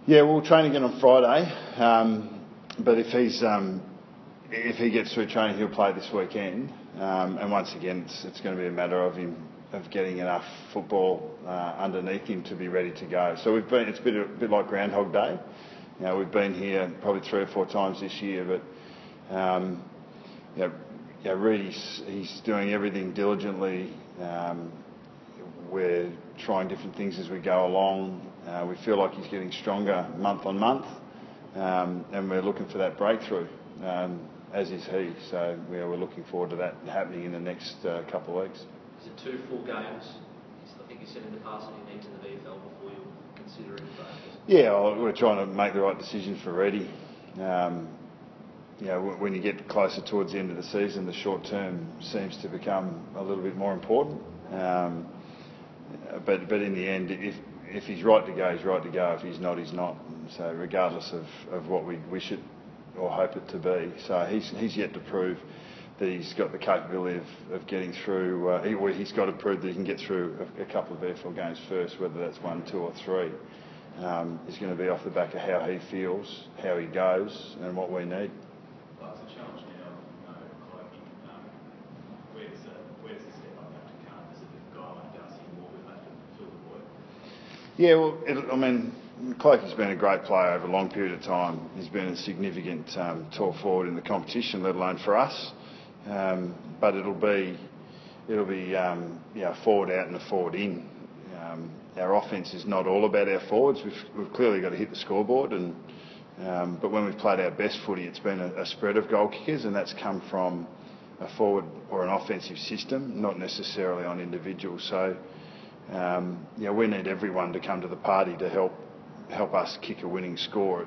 Yeah, we'll train again on Friday, but if he gets through training, he'll play this weekend. And once again, it's going to be a matter of getting enough football underneath him to be ready to go. So it's a bit like Groundhog Day. We've been here probably 3 or 4 times this year, but Reed, he's doing everything diligently. We're trying different things as we go along. We feel like he's getting stronger month on month, and we're looking for that breakthrough, as is he. So we're looking forward to that happening in the next couple of weeks. Is it 2 full games? I think you said in the past that you need to the VFL before you're considering players. Yeah, we're trying to make the right decision for Reddy. When you get closer towards the end of the season, the short term seems to become a little bit more important. But in the end, if he's right to go, he's right to go. If he's not, he's not. So regardless of what we wish it or hope it to be. So he's yet to prove that he's got the capability of getting through. He's got to prove that he can get through a couple of VFL games first, whether that's 1, 2 or 3. It's going to be off the back of how he feels, how he goes, and what we need. Well, it's a challenge now. Where's the step up have to come? Is it a guy like Darcy Moore who have to fill the void? Yeah, Cloakey's been a great player over a long period of time. He's been a significant tall forward in the competition, let alone for us. But it'll be a forward out and a forward in. Our offence is not all about our forwards. We've clearly got to hit the scoreboard, but when we've played our best footy, it's been a spread of goal kickers, and that's come from a forward or an offensive system, not necessarily on individuals. So we need everyone to come to the party to help us kick a winning score.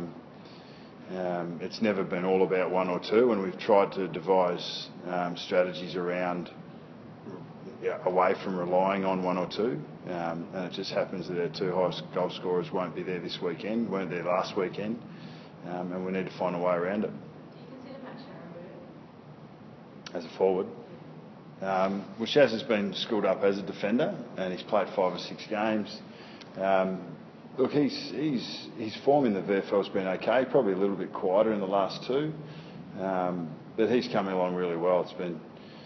It's never been all about 1 or 2, and we've tried to devise strategies around away from relying on 1 or 2, and it just happens that our 2 highest goal scorers won't be there this weekend, weren't there last weekend, and we need to find a way around it. Do you consider Matt Sharrow as a forward? Well, Shaz has been schooled up as a defender, and he's played 5 or 6 games. Look, his form in the VFL's been okay, probably a little bit quieter in the last 2, but he's coming along really well. It's been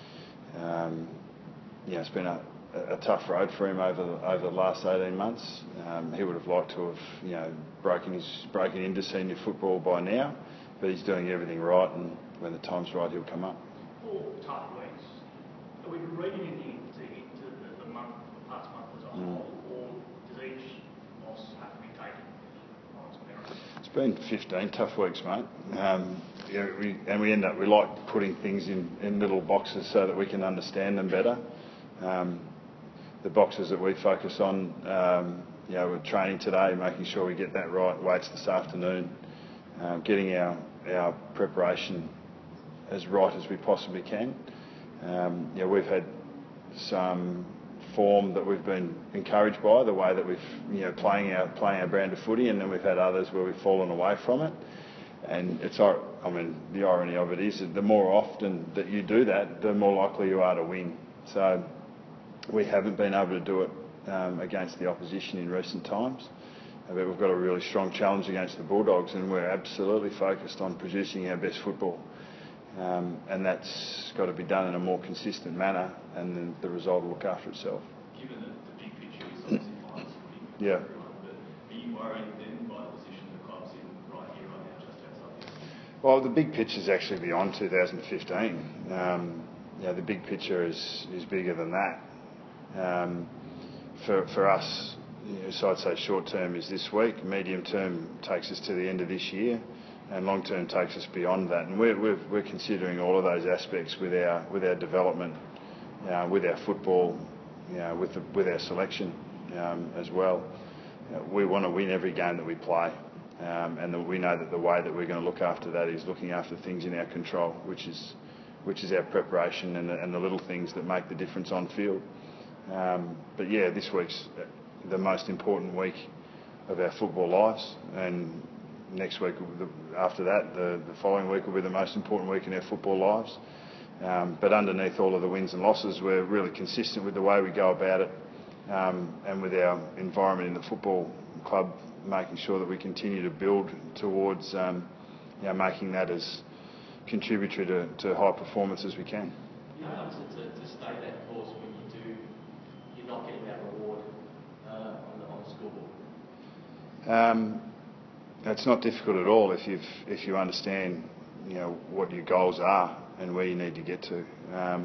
a tough road for him over the last 18 months. He would have liked to have broken into senior football by now, but he's doing everything right, and when the time's right, he'll come up. 4 tough weeks. Are we reading anything into the past month as a whole, or does each loss have to be taken on its merit? It's been 15 tough weeks, mate. We like putting things in little boxes so that we can understand them better. The boxes that we focus on, we're training today, making sure we get that right. Weights this afternoon, getting our preparation as right as we possibly can. We've had some form that we've been encouraged by, the way that we've playing our brand of footy, and then we've had others where we've fallen away from it. And the irony of it is that the more often that you do that, the more likely you are to win. So we haven't been able to do it against the opposition in recent times. But we've got a really strong challenge against the Bulldogs, and we're absolutely focused on producing our best football. And that's got to be done in a more consistent manner, and then the result will look after itself. Given that the big picture is obviously fine, yeah. But are you worried then by the position the club's in right here, right now, just outside here? Well, the big picture is actually beyond 2015. The big picture is bigger than that. For us, so I'd say short term is this week, medium term takes us to the end of this year, and long term takes us beyond that. And we're considering all of those aspects with our development, with our football, with our selection as well. We want to win every game that we play, and we know that the way that we're going to look after that is looking after things in our control, which is our preparation and the little things that make the difference on field. But yeah, this week's the most important week of our football lives, and next week, after that, the following week will be the most important week in our football lives. But underneath all of the wins and losses, we're really consistent with the way we go about it, and with our environment in the football club making sure that we continue to build towards making that as contributory to high performance as we can. You know, to stay that course when you're not getting that reward on the scoreboard. It's not difficult at all if you understand what your goals are and where you need to get to.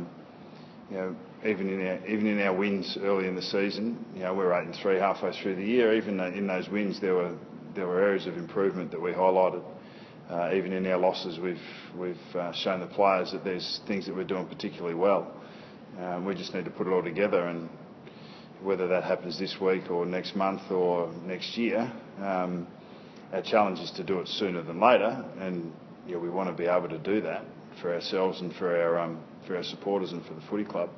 Even in our wins early in the season, we were 8-3 halfway through the year. Even in those wins, there were areas of improvement that we highlighted. Even in our losses, we've shown the players that there's things that we're doing particularly well. We just need to put it all together, and whether that happens this week or next month or next year, our challenge is to do it sooner than later, and we want to be able to do that for ourselves and for our supporters and for the footy club.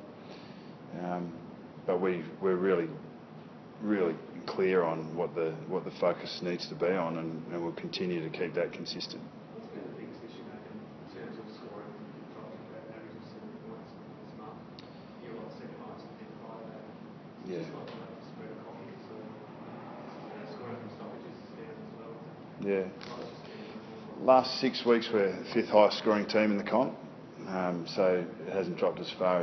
But we're really clear on what the focus needs to be on, and we'll continue to keep that consistent. What's been the biggest issue in terms of scoring? Dropping about an average of 7 points this month. You're on the second highest in the that. Yeah. Just not enough to spread confidence, or scoring from stoppages is down as well. Yeah. Last 6 weeks we're fifth highest scoring team in the comp, so it hasn't dropped as far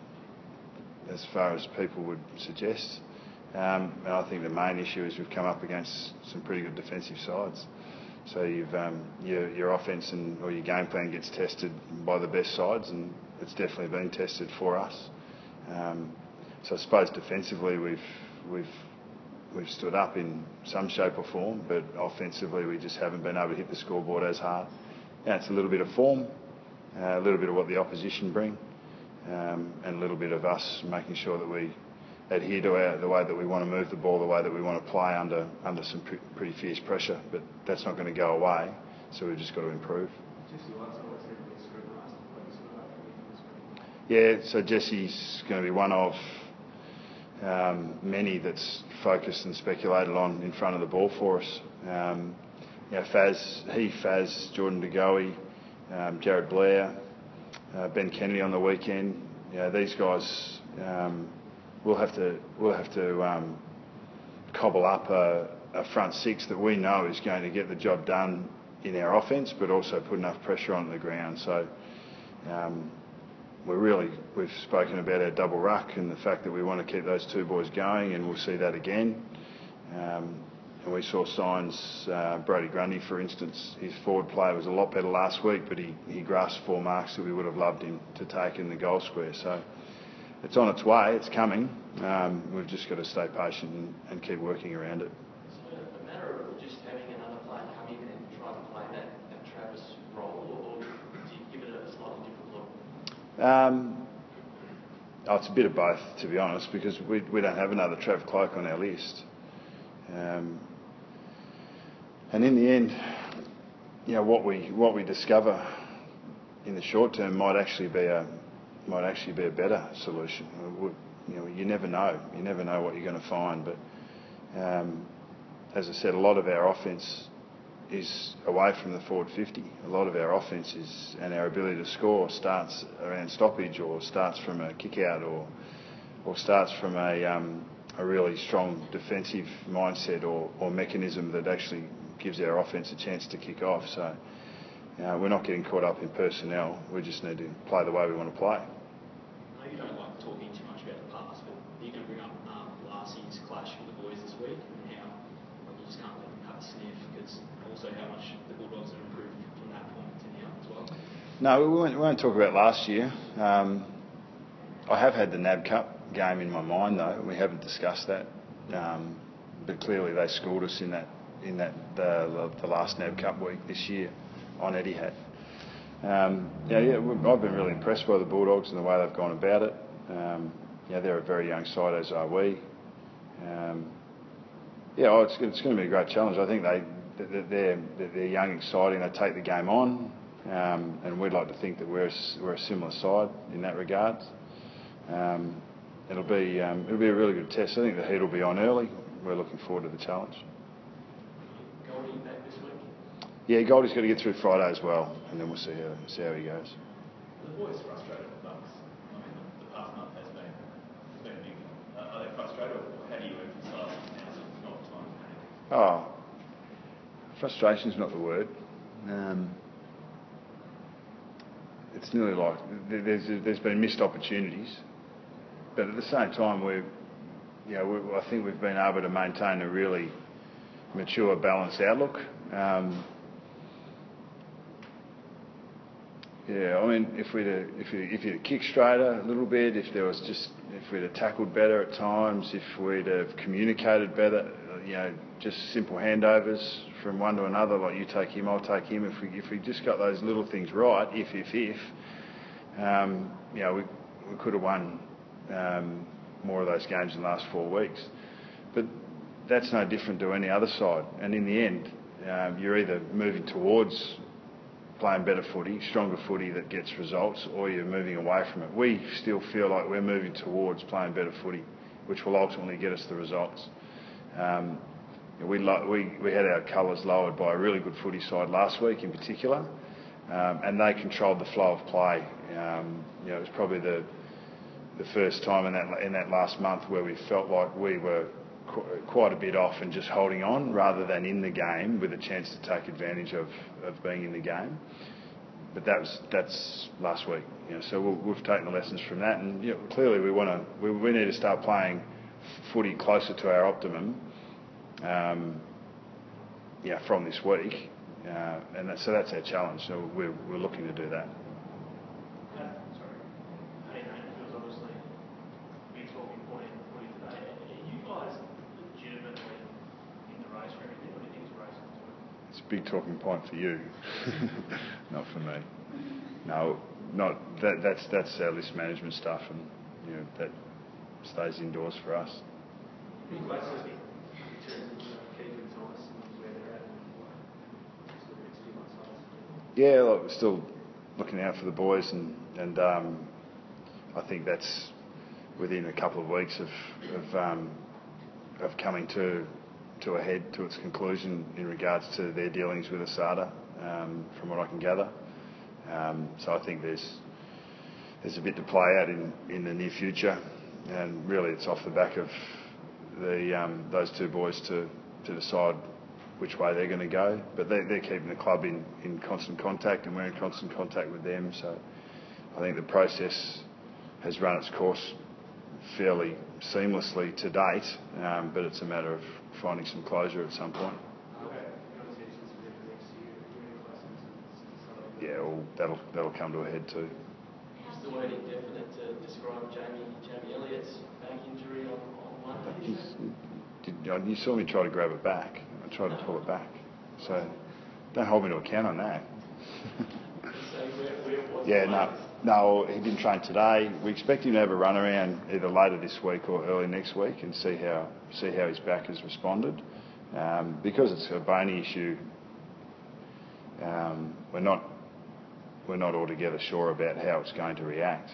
as people would suggest. And I think the main issue is we've come up against some pretty good defensive sides. So your offence or your game plan gets tested by the best sides, and it's definitely been tested for us. So I suppose defensively we've stood up in some shape or form, but offensively we just haven't been able to hit the scoreboard as hard. It's a little bit of form, a little bit of what the opposition bring, and a little bit of us making sure that we adhere to the way that we want to move the ball, the way that we want to play under some pretty fierce pressure. But that's not going to go away, so we've just got to improve. Yeah, so Jesse's going to be one of many that's focused and speculated on in front of the ball for us. Faz, Jordan De Goey, Jared Blair, Ben Kennedy on the weekend. These guys, we'll have to cobble up a front six that we know is going to get the job done in our offence, but also put enough pressure on the ground. So we've spoken about our double ruck and the fact that we want to keep those two boys going, and we'll see that again. And we saw signs, Brody Grundy, for instance, his forward play was a lot better last week, but he grasped 4 marks that we would have loved him to take in the goal square. So it's on its way, it's coming. We've just got to stay patient and keep working around it. So a matter of just having another player come in and try to play that Travis role, or do you give it a slightly different look? It's a bit of both, to be honest, because we don't have another Trav Cloke on our list. And in the end, what we discover in the short term might actually be a better solution. You never know. You never know what you're going to find. But as I said, a lot of our offence is away from the forward 50. A lot of our offence and our ability to score starts around stoppage, or starts from a kick out, or starts from a really strong defensive mindset or mechanism that actually gives our offence a chance to kick off. So we're not getting caught up in personnel. We just need to play the way we want to play. I know you don't like talking too much about the past, but you're going to bring up last year's clash with the boys this week, and how you just can't let them have a sniff, because also how much the Bulldogs have improved from that point to now as well. No, we won't talk about last year. I have had the NAB Cup game in my mind, though. We haven't discussed that, but clearly they schooled us in the last NAB Cup week this year on Etihad. I've been really impressed by the Bulldogs and the way they've gone about it. They're a very young side, as are we. It's going to be a great challenge. I think they're young, exciting. They take the game on, and we'd like to think that we're a similar side in that regard. It'll be a really good test. I think the heat will be on early. We're looking forward to the challenge. Goldie back this week? Yeah, Goldie's got to get through Friday as well, and then we'll see how he goes. The boys frustrated with Bucks. I mean, the past month has been big. Are they frustrated, or how do you emphasise now's not time to panic? Frustration's not the word. It's nearly like there's been missed opportunities, but at the same time I think we've been able to maintain a really mature, balanced outlook. I mean, if we'd have kicked straighter a little bit, if we'd have tackled better at times, if we'd have communicated better, just simple handovers from one to another, like you take him, I'll take him. If we just got those little things right, we could have won more of those games in the last 4 weeks. But that's no different to any other side. And in the end, you're either moving towards playing better footy, stronger footy that gets results, or you're moving away from it. We still feel like we're moving towards playing better footy, which will ultimately get us the results. We had our colours lowered by a really good footy side last week in particular, and they controlled the flow of play. It was probably the first time in that last month where we felt like we were quite a bit off and just holding on rather than in the game with a chance to take advantage of being in the game. But that's last week. So we've taken the lessons from that, and clearly we need to start playing footy closer to our optimum. From this week, and so that's our challenge. So we're looking to do that. Sorry, Dangerfield's obviously a big talking point in the footy today. Are you guys legitimately in the race for everything, or do you think it's a race to the top? It's a big talking point for you, not for me. No, not that. That's our list management stuff, and that stays indoors for us. Are you guys listening in terms of keeping Thomas and where they're at and sort of next few months later? Yeah, look, we're still looking out for the boys, and I think that's within a couple of weeks of coming to a head, to its conclusion in regards to their dealings with Asada, from what I can gather. So I think there's a bit to play out in the near future, and really it's off the back of those two boys to decide which way they're going to go. But they're keeping the club in constant contact, and we're in constant contact with them. So I think the process has run its course fairly seamlessly to date, but it's a matter of finding some closure at some point. Yeah, well, that'll come to a head too. Is the word indefinite to describe Jamie Elliott's back injury on Monday? You saw me try to grab it back. I tried to pull it back. So don't hold me to account on that. No, he didn't train today. We expect him to have a run around either later this week or early next week and see how his back has responded. Because it's a bony issue, we're not altogether sure about how it's going to react.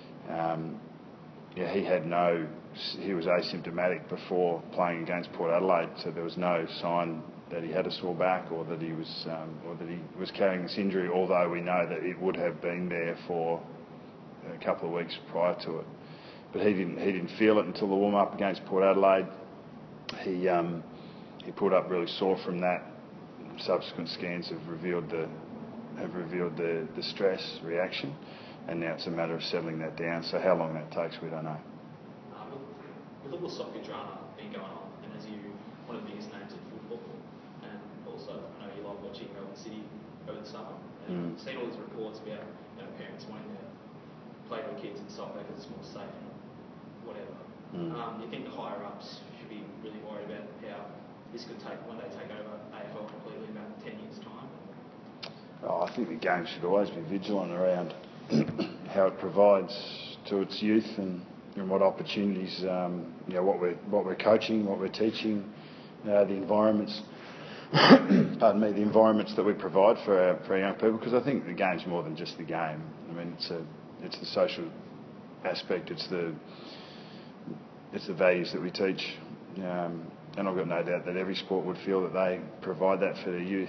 He was asymptomatic before playing against Port Adelaide, so there was no sign that he had a sore back or that he was carrying this injury, although we know that it would have been there for a couple of weeks prior to it. But he didn't feel it until the warm up against Port Adelaide. He pulled up really sore from that. Subsequent scans have revealed the stress reaction, and now it's a matter of settling that down. So how long that takes, we don't know. With all the soccer drama being going on, and as one of the biggest names in football, and also I know you like watching Melbourne City over the summer, and seen all these reports about parents wanting to play their kids in soccer because it's more safe and whatever. Do you think the higher ups should be really worried about how this could take when they take over AFL completely in about 10 years' time? I think the game should always be vigilant around how it provides to its youth and what opportunities, what we're coaching, what we're teaching, the environments. Pardon me, the environments that we provide for our young people, because I think the game's more than just the game. I mean, it's the social aspect, it's the values that we teach, and I've got no doubt that every sport would feel that they provide that for their youth.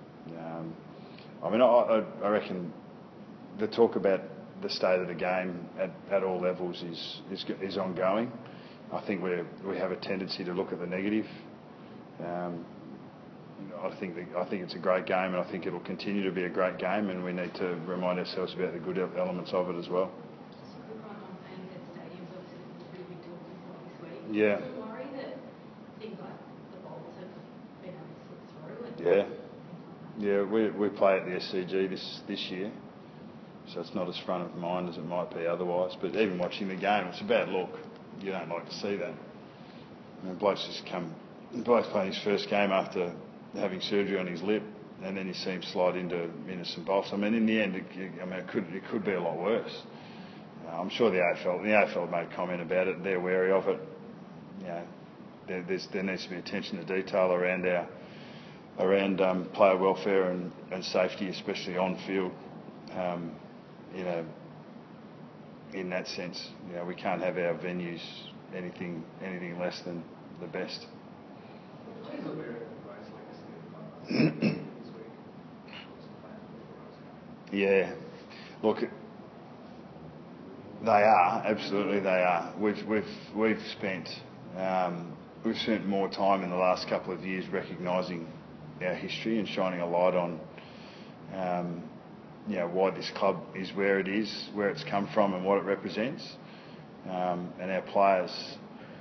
I reckon the talk about the state of the game at all levels is ongoing. I think we have a tendency to look at the negative. I think it's a great game, and I think it'll continue to be a great game, and we need to remind ourselves about the good elements of it as well. Just a quick one on ANZ Stadium's obviously a pretty big talking point this week. Yeah. Does it worry that things like the Bolts have been able to slip through? Yeah, we play at the SCG this year, so it's not as front of mind as it might be otherwise. But even watching the game, it's a bad look. You don't like to see that. Bloke's playing his first game after having surgery on his lip, and then you see him slide into some bolts. I mean, in the end, it could be a lot worse. I'm sure the AFL made a comment about it. They're wary of it. There needs to be attention to detail around player welfare and safety, especially on field. In that sense, we can't have our venues anything less than the best. Yeah, look, they are, absolutely they are. We've spent more time in the last couple of years recognising our history and shining a light on why this club is where it is, where it's come from, and what it represents. And our players,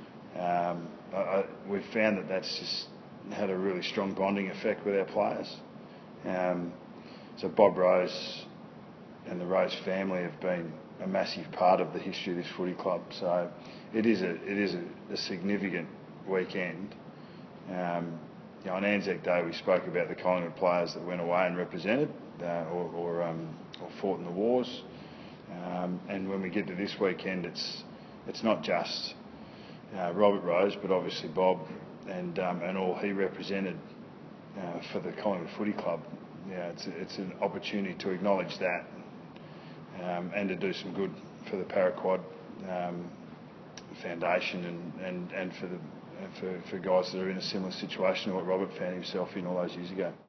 we've found that that's just had a really strong bonding effect with our players. So Bob Rose and the Rose family have been a massive part of the history of this footy club. So it is a significant weekend. On Anzac Day, we spoke about the Collingwood players that went away and represented or fought in the wars. And when we get to this weekend, it's not just Robert Rose, but obviously Bob and all he represented for the Collingwood Footy Club. It's an opportunity to acknowledge that and to do some good for the Paraquad Foundation and for guys that are in a similar situation to what Robert found himself in all those years ago.